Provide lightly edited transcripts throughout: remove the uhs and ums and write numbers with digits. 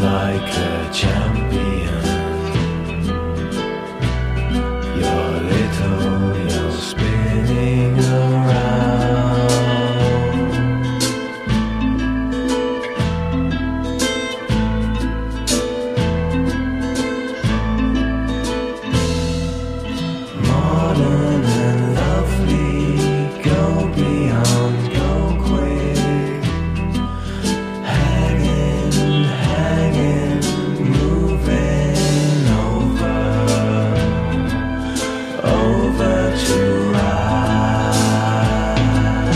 like a champion. You're little, you're spinning around. Modern and lovely, go beyond, go quick. Hanging, hanging, moving over to ride.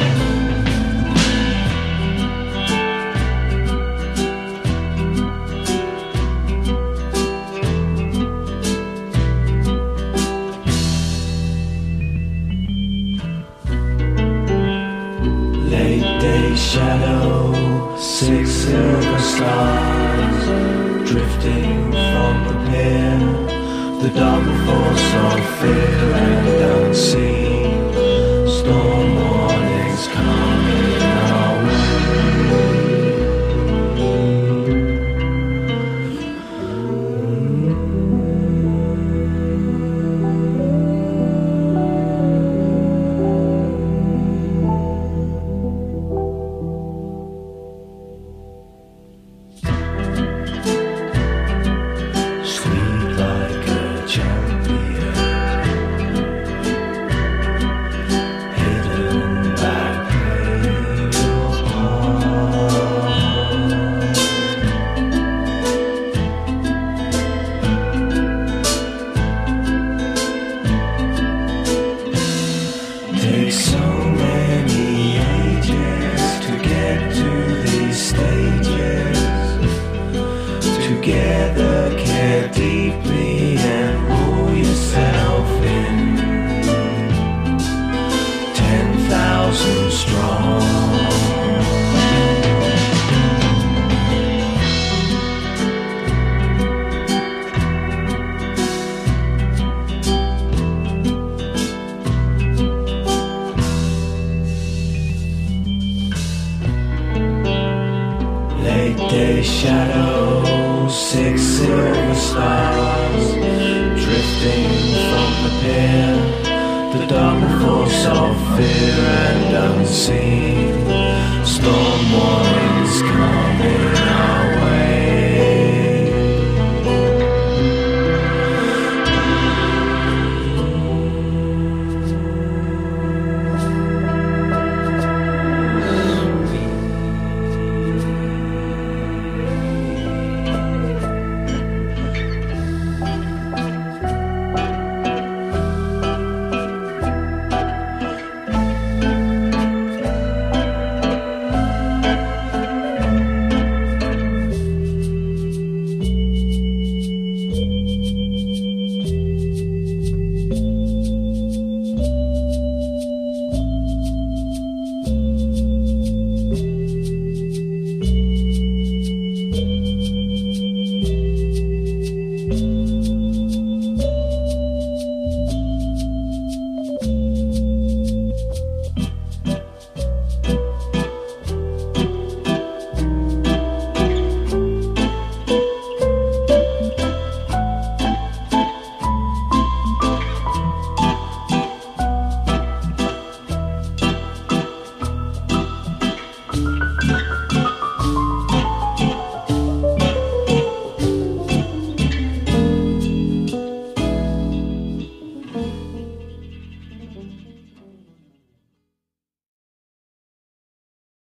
Late day shadow, 6 silver stars drifting from the pier. The dark force of fear and unseen. Storm warnings coming our way. Sweet like a champion, hidden back your heart. Takes so many ages to get to these stages. Together, care deeply and rule yourself in. 10,000 strong. Late day shadow, 6 silver stars drifting from the pier. The dark force of fear and unseen. Storm warnings coming.